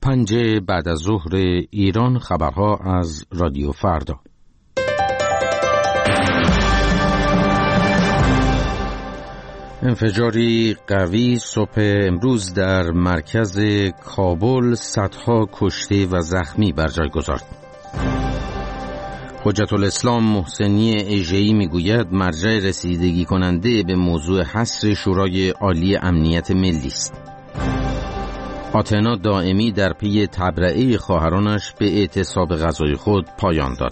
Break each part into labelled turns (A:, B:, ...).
A: 5 بعد از ظهر ایران. خبرها از رادیو فردا. انفجاری قوی صبح امروز در مرکز کابل صدها کشته و زخمی بر جای گذارد. حجت الاسلام محسنی اژه‌ای میگوید مرجع رسیدگی کننده به موضوع حصر شورای عالی امنیت ملی است. آتنا دائمی در پی تبرئه خواهرانش به اعتصاب غذای خود پایان داد.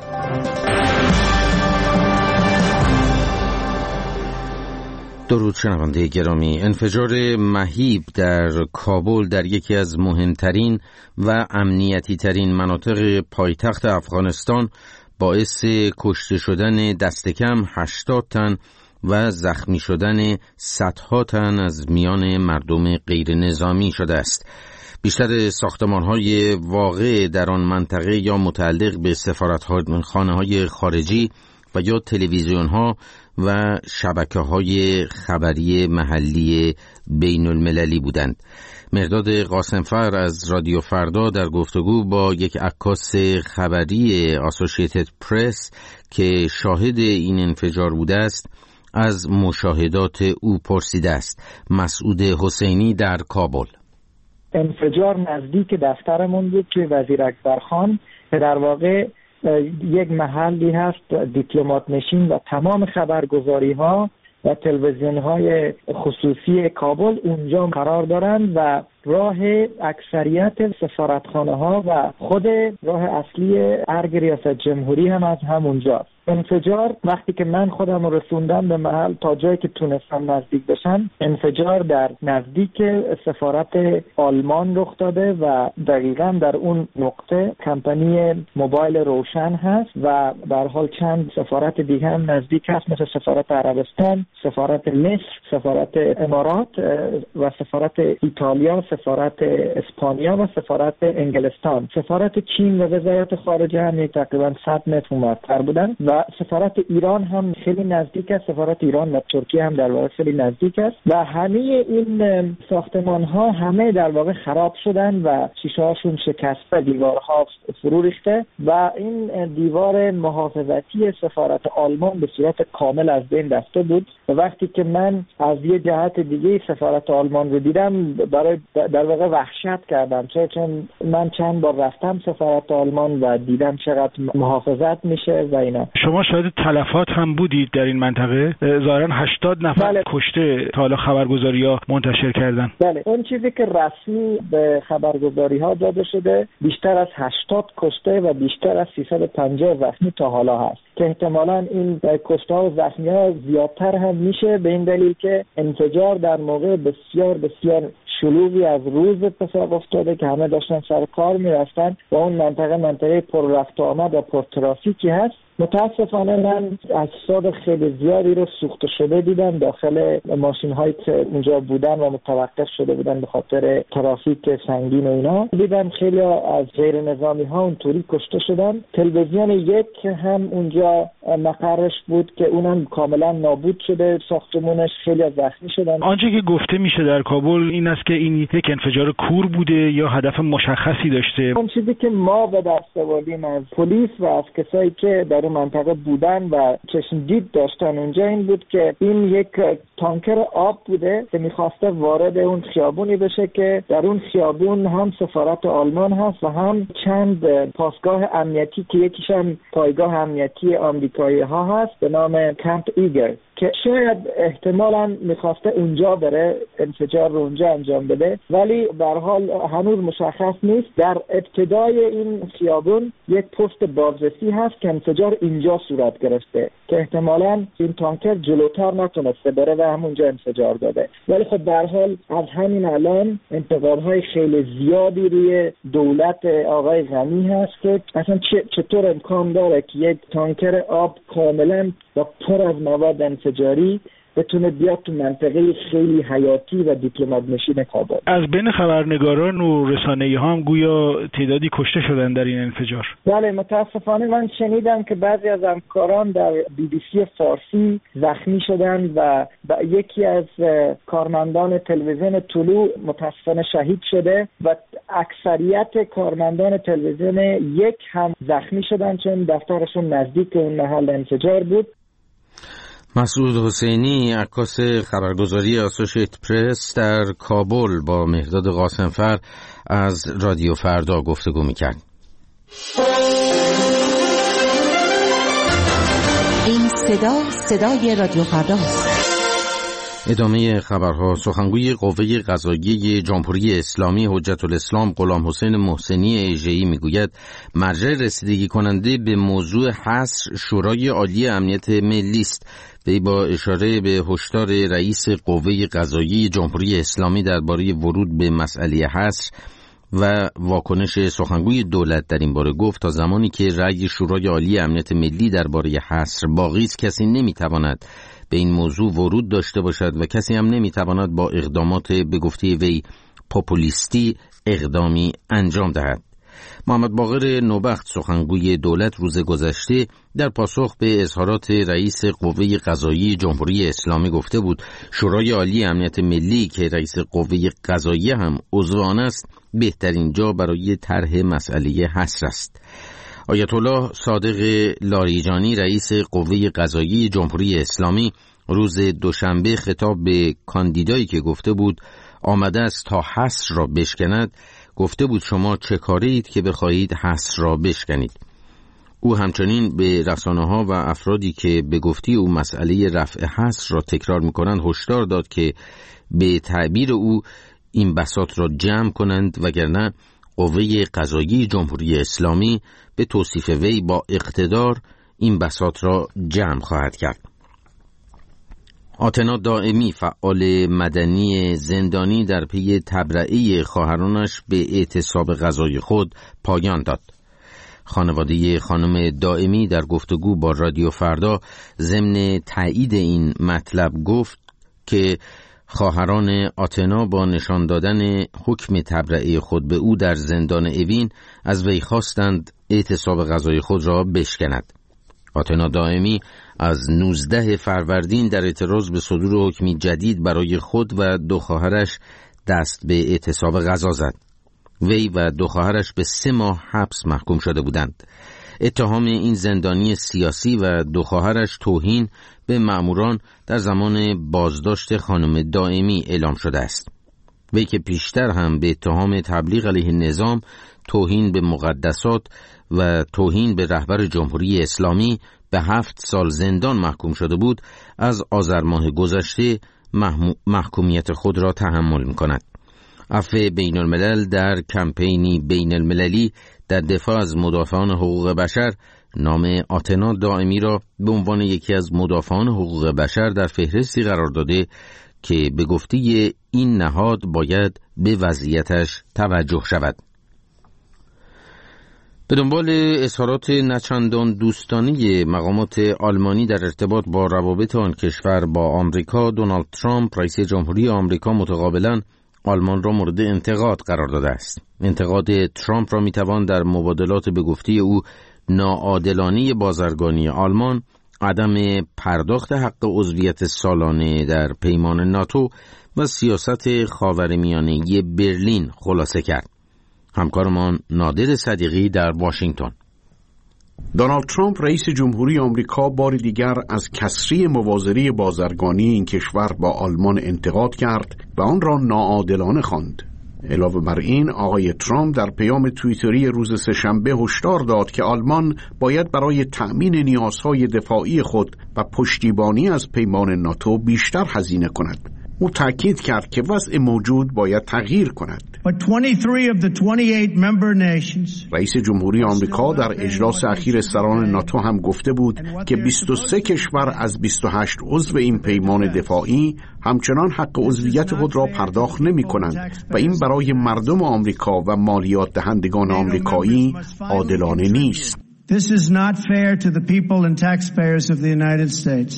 A: درود شنونده گرامی. انفجار مهیب در کابل در یکی از مهمترین و امنیتی ترین مناطق پایتخت افغانستان باعث کشته شدن دست کم 80 تن و زخمی شدن صدها تن از میان مردم غیر نظامی شده است. بیشتر ساختمان‌های واقع در آن منطقه یا متعلق به سفارتخانه‌های خارجی و یا تلویزیون‌ها و شبکه‌های خبری محلی بین المللی بودند. مرداد قاسمفر از رادیو فردا در گفتگو با یک عکاس خبری اسوسییتد پرس که شاهد این انفجار بوده است از مشاهدات او پرسیده است. مسعود حسینی در کابل.
B: انفجار نزدیک دفترمون بود که وزیر اکبرخان در واقع یک محلی هست دیپلمات نشین و تمام خبرگزاری ها و تلویزیون های خصوصی کابل اونجا قرار دارند و راه اکثریت سفارتخانه ها و خود راه اصلی ارگ ریاست جمهوری هم از همونجاست. انفجار وقتی که من خودم رسوندم به محل تا جایی که تونستم نزدیک بشم، انفجار در نزدیک سفارت آلمان رخ داده و دقیقاً در اون نقطه کمپانی موبایل روشن هست و در حال چند سفارت دیگه هم نزدیک هست، مثل سفارت عربستان، سفارت مصر، سفارت امارات و سفارت ایتالیا، سفارت اسپانیا و سفارت انگلستان. سفارت چین و وزارت خارجه هم تقریباً 100 متر اونورتر بودن و سفارت ایران هم خیلی نزدیک است. سفارت ایران و ترکیه هم در واقع خیلی نزدیک است و همه این ساختمان ها همه در واقع خراب شدن و شیشه هاشون شکسته، دیوارها فرو ریخته و این دیوار محافظتی سفارت آلمان به صورت کامل از بین رفته بود. و وقتی که من از یه جهت دیگه سفارت آلمان رو دیدم برای در واقع وحشت کردم، چون من چند بار رفتم سفارت آلمان و دیدم چقدر محافظت میشه و اینا.
C: شما شاید تلفات هم بودید در این منطقه؟ ظاهراً 80 نفر
B: بله.
C: کشته تا حالا خبرگزاری‌ها منتشر کردن.
B: بله، اون چیزی که رسمی به خبرگزاری‌ها داده شده بیشتر از 80 کشته و بیشتر از 350 زخمی تا حالا هست که احتمالاً این کشته و زخمی‌ها زیادتر هم میشه به این دلیل که انفجار در موقع بسیار بسیار شلوغی از روز اتفاق افتاده که همه داشتن سر کار میرفتن و اون منطقه پر رفت و آمد و پر ترافیکی هست. متاسفانه من اجساد خیلی زیادی رو سوخته شده دیدم داخل ماشین هایی که اونجا بودن و متوقف شده بودن به خاطر ترافیک سنگین و اینا. دیدم خیلی از غیر نظامی ها اونطوری کشته شدن. تلویزیون یک هم اونجا مقرش بود که اونم کاملا نابود شده، ساختمونش خیلی زخمی شدن.
C: آنچه که گفته میشه در کابل این است که این یک انفجار کور بوده یا هدف مشخصی داشته؟
B: اون چیزی که ما به دست آوردیم از پلیس و از کسایی که در منطقه بودن و چشم دید داشتن اونجا این بود که این یک تانکر آب بوده که میخواسته وارد اون خیابونی بشه که در اون خیابون هم سفارت آلمان هست و هم چند پاسگاه امنیتی که یکیش هم پایگاه امنیتی آمریکایی ها هست به نام کمپ ایگر که شاید احتمالاً میخواسته اونجا بره انفجار رو اونجا انجام بده، ولی به هر حال هنوز مشخص نیست. در ابتدای این خیابون یک پست بازرسی هست که انفجار اینجا صورت گرفته که احتمالاً این تانکر جلوتر نتونسته بره و همونجا انفجار داده. ولی خب به هر حال از همین الان انتقادهای خیلی زیادی روی دولت آقای غنی هست که اصلا چطور امکان داره که یک تانکر آب کاملاً و پر از مواد انفجاری بتونه بیاد تو منطقه خیلی حیاتی و دیپلمات نشین کابل.
C: از بین خبرنگاران و رسانه‌ای ها هم گویا تعدادی کشته شدن در این انفجار.
B: بله، متاسفانه من شنیدم که بعضی از همکاران در BBC فارسی زخمی شدن و یکی از کارمندان تلویزیون طلوع متاسفانه شهید شده و اکثریت کارمندان تلویزیون یک هم زخمی شدن چون دفترشون نزدیک اون محل انفجار بود.
A: مسعود حسینی، عکاس خبرگزاری آسوشیت پرس در کابل، با مهرداد قاسمفر از رادیو فردا گفتگو میکرد.
D: این صدای رادیو فردا است.
A: ادامه خبرها. سخنگوی قوه قضاییه جمهوری اسلامی حجت الاسلام غلام حسین محسنی ایجه‌ای میگوید مرجع رسیدگی کننده به موضوع حصر شورای عالی امنیت ملی است. وی با اشاره به هشدار رئیس قوه قضاییه جمهوری اسلامی درباره ورود به مسئله حصر و واکنش سخنگوی دولت در این باره گفت تا زمانی که رأی شورای عالی امنیت ملی درباره حصر باقی است کسی نمیتواند به این موضوع ورود داشته باشد و کسی هم نمیتواند با اقدامات به گفته وی پاپولیستی اقدامی انجام دهد. محمد باقر نوبخت سخنگوی دولت روز گذشته در پاسخ به اظهارات رئیس قوه قضاییه جمهوری اسلامی گفته بود شورای عالی امنیت ملی که رئیس قوه قضاییه هم عضو آن است بهترین جا برای طرح مسئله حصر است. آیت الله صادق لاریجانی رئیس قوه قضاییه جمهوری اسلامی روز دوشنبه خطاب به کاندیدایی که گفته بود آمده است تا حصر را بشکند گفته بود شما چه کارید که بخواهید حصر را بشکنید. او همچنین به رسانه‌ها و افرادی که به گفته او مسئله رفع حصر را تکرار می‌کنند هشدار داد که به تعبیر او این بساط را جمع کنند وگرنه قوه قضاییه جمهوری اسلامی به توصیف وی با اقتدار این بساط را جمع خواهد کرد. آتنا دائمی فعال مدنی زندانی در پی تبرئه خواهرانش به اعتصاب غذای خود پایان داد. خانواده خانم دائمی در گفتگو با رادیو فردا ضمن تایید این مطلب گفت که خواهران آتنا با نشان دادن حکم تبرئه خود به او در زندان اوین از وی خواستند اعتصاب غذای خود را بشکند. آتنا دائمی از 19 فروردین در اعتراض به صدور حکمی جدید برای خود و دو خواهرش دست به اعتصاب غذا زد. وی و دو خواهرش به 3 ماه حبس محکوم شده بودند. اتهام این زندانی سیاسی و دو خواهرش توهین به مأموران در زمان بازداشت خانم دائمی اعلام شده است. وی که پیشتر هم به اتهام تبلیغ علیه نظام، توهین به مقدسات و توهین به رهبر جمهوری اسلامی به 7 سال زندان محکوم شده بود، از آذر ماه گذشته محکومیت خود را تحمل می‌کند. عفو بین الملل در کمپینی بین المللی در دفاع از مدافعان حقوق بشر نام آتنا دائمی را به عنوان یکی از مدافعان حقوق بشر در فهرستی قرار داده که به گفته این نهاد باید به وضعیتش توجه شود. به دنبال اظهارات نچندان دوستانه مقامات آلمانی در ارتباط با روابط آن کشور با آمریکا، دونالد ترامپ رئیس جمهوری آمریکا متقابلا آلمان را مورد انتقاد قرار داده است. انتقاد ترامپ را میتوان در مبادلات به گفته او ناعادلانه بازرگانی آلمان، عدم پرداخت حق عضویت سالانه در پیمان ناتو و سیاست خاورمیانه برلین خلاصه کرد. همکارمان نادر صدیقی در واشنگتن.
E: دونالد ترامپ رئیس جمهوری آمریکا بار دیگر از کسری موازنه بازرگانی این کشور با آلمان انتقاد کرد و آن را ناعادلانه خواند. علاوه بر این آقای ترامپ در پیام توییتری روز سه‌شنبه هشدار داد که آلمان باید برای تأمین نیازهای دفاعی خود و پشتیبانی از پیمان ناتو بیشتر هزینه کند. او تأکید کرد که وضع موجود باید تغییر کند. رئیس جمهوری آمریکا در اجلاس اخیر سران ناتو هم گفته بود که 23 کشور از 28 عضو این پیمان دفاعی همچنان حق عضویت خود را پرداخت نمی کنند و این برای مردم آمریکا و مالیات دهندگان آمریکایی عادلانه نیست.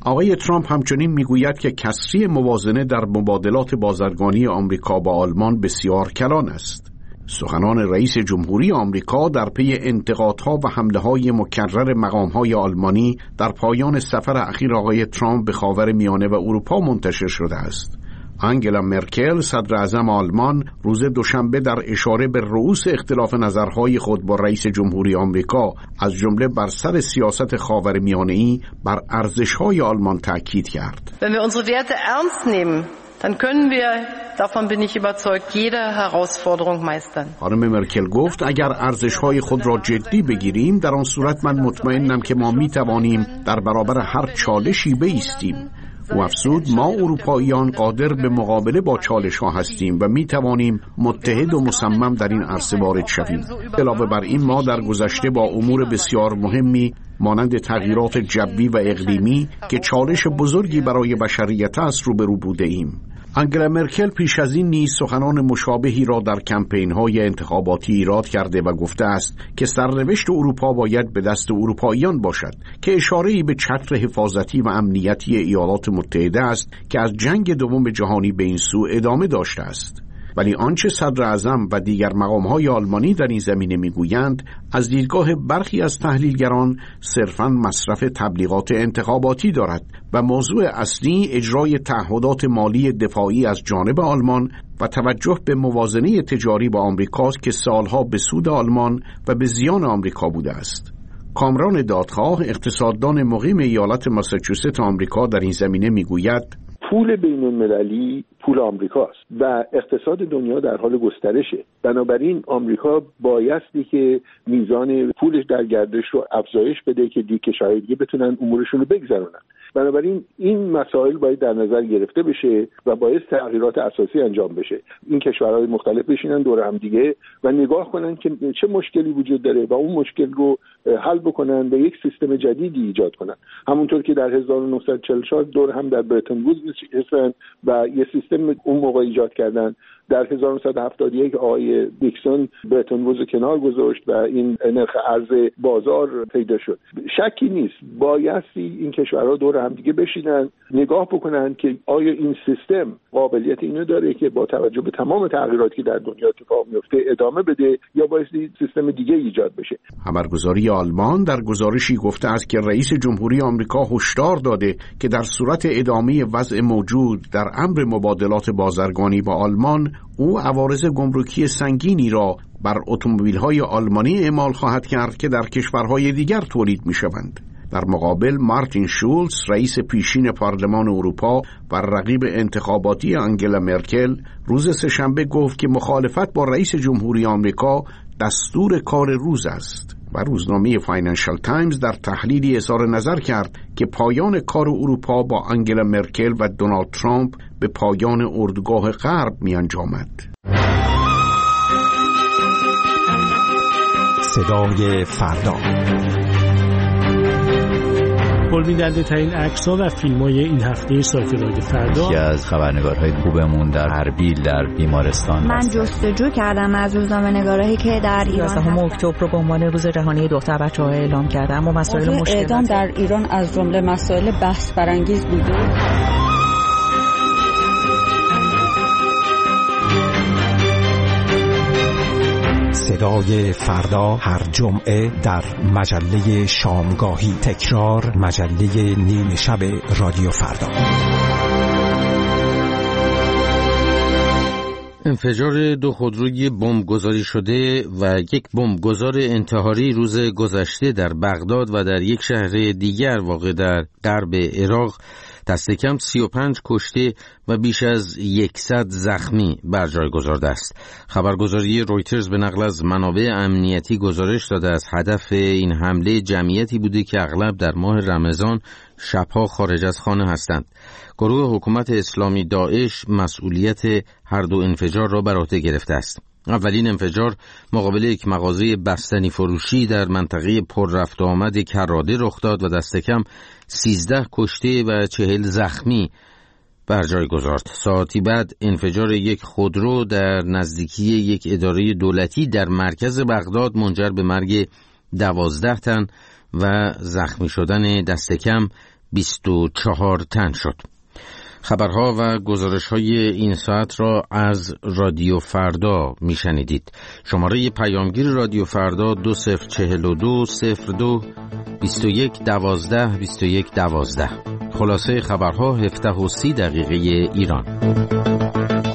E: آقای ترامپ همچنین میگوید که کسری موازنه در مبادلات بازرگانی آمریکا با آلمان بسیار کلان است. سخنان رئیس جمهوری آمریکا در پی انتقادها و حمله‌های مکرر مقام‌های آلمانی در پایان سفر اخیر آقای ترامپ به خاورمیانه و اروپا منتشر شده است. آنگلا مرکل صدر اعظم آلمان روز دوشنبه در اشاره به رؤوس اختلاف نظرهای خود با رئیس جمهوری آمریکا از جمله بر سر سیاست خاورمیانه‌ای بر ارزش‌های آلمان تاکید کرد.
F: Wenn wir unsere Werte ernst nehmen, dann können wir, davon bin ich überzeugt, jede Herausforderung meistern.
E: خانم مرکل گفت اگر ارزش‌های خود را جدی بگیریم در آن صورت من مطمئنم که ما می‌توانیم در برابر هر چالشی بایستیم. و افزود ما اروپاییان قادر به مقابله با چالش ها هستیم و می توانیم متحد و مصمم در این عرصه وارد شویم. علاوه بر این ما در گذشته با امور بسیار مهمی مانند تغییرات جوی و اقلیمی که چالش بزرگی برای بشریت است روبرو بوده ایم. آنگلا مرکل پیش از این نیز سخنان مشابهی را در کمپین‌های انتخاباتی ایراد کرده و گفته است که سرنوشت اروپا باید به دست اروپاییان باشد که اشاره‌ای به چتر حفاظتی و امنیتی ایالات متحده است که از جنگ دوم جهانی به این سو ادامه داشته است. ولی آنچه صدر اعظم و دیگر مقام‌های آلمانی در این زمینه می‌گویند از دیدگاه برخی از تحلیلگران صرفاً مصرف تبلیغات انتخاباتی دارد و موضوع اصلی اجرای تعهدات مالی دفاعی از جانب آلمان و توجه به موازنه تجاری با آمریکاست که سالها به سود آلمان و به زیان آمریکا بوده است. کامران دادخواه اقتصاددان مقیم ایالت ماساچوست آمریکا در این زمینه می‌گوید
G: پول بین المللی پول آمریکاست و اقتصاد دنیا در حال گسترشه. بنابراین آمریکا بایستی که میزان پولش در گردش رو افزایش بده که کشورهای دیگه بتونن امورشون رو بگذرونن. بنابراین این مسائل باید در نظر گرفته بشه و باید تغییرات اساسی انجام بشه. این کشورهای مختلف بشینن دور هم دیگه و نگاه کنن که چه مشکلی وجود داره و اون مشکل رو حل بکنن و یک سیستم جدیدی ایجاد کنن. همونطور که در 1944 دور هم در برتن وودز نشستن و یه سیستم اون موقع ایجاد کردن. در 1971 آقای دیکسون برتن وودز کنار گذاشت و این نرخ ارز بازار پیدا شد. شکی نیست بایستی این کشورها دور هم دیگه بشینن نگاه بکنن که آیا این سیستم قابلیت اینو داره که با توجه به تمام تغییراتی که در دنیا اتفاق میفته ادامه بده یا بایستی سیستم دیگه ایجاد بشه.
E: خبرگزاری آلمان در گزارشی گفته است که رئیس جمهوری آمریکا هشدار داده که در صورت ادامه وضع موجود در امر مبادلات بازرگانی با آلمان او عوارض گمرکی سنگینی را بر اتومبیل‌های آلمانی اعمال خواهد کرد که در کشورهای دیگر تولید می‌شوند. در مقابل مارتین شولز رئیس پیشین پارلمان اروپا و رقیب انتخاباتی آنگلا مرکل روز سه‌شنبه گفت که مخالفت با رئیس جمهوری آمریکا دستور کار روز است و روزنامه فاینانشال تایمز در تحلیلی اظهار نظر کرد که پایان کار اروپا با آنگلا مرکل و دونالد ترامپ به پایان اردوگاه غرب می‌انجامد.
H: صدای فردا
C: پربیننده ترین عکس‌ها و فیلم‌های این هفته سایت رادیو فردا.
I: یکی از خبرنگارهای خوبمون در اربیل در بیمارستان
J: من جستجو کردم از روزنامه‌نگارایی که در ایران
K: 11 اکتبر رو به عنوان روز جهانی دختر بچه‌ها اعلام کردم و مسائل مشکل
L: اعدام در ایران از جمله مسائل بحث برانگیز بوده.
H: صدای فردا هر جمعه در مجله شامگاهی، تکرار مجله نیمه شب رادیو فردا.
A: انفجار دو خودروی بمبگذاری شده و یک بمبگذار انتحاری روز گذشته در بغداد و در یک شهر دیگر واقع در غرب عراق دست کم 35 کشته و بیش از 100 زخمی بر جای گذارده است. خبرگزاری رویترز به نقل از منابع امنیتی گزارش داده است هدف این حمله جمعیتی بوده که اغلب در ماه رمضان شبها خارج از خانه هستند. گروه حکومت اسلامی داعش مسئولیت هر دو انفجار را بر عهده گرفته است. اولین انفجار مقابل یک مغازه بستنی فروشی در منطقه پر رفت و آمد کراده رخ داد و دست کم 13 کشته و 40 زخمی بر جای گذارد. ساعتی بعد انفجار یک خودرو در نزدیکی یک اداره دولتی در مرکز بغداد منجر به مرگ 12 تن و زخمی شدن دست کم 24 تن شد. خبرها و گزارش‌های این ساعت را از رادیو فردا میشنیدید. شماره پیامگیر رادیو فردا 2042 02 21 12 21 12. خلاصه خبرها 17:30 ایران.